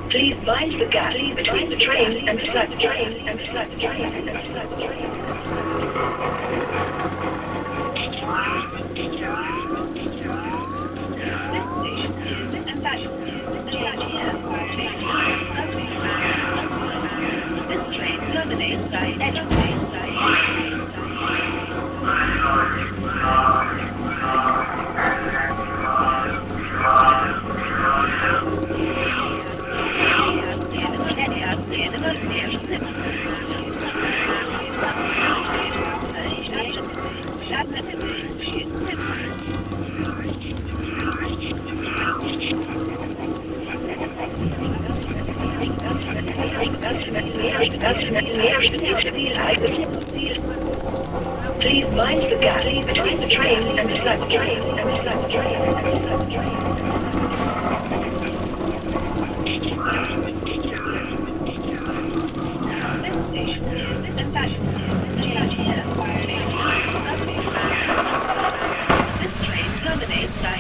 Please mind the gap between the train and the train. This train terminates by Please mind the gap between the train and the train. This train terminates by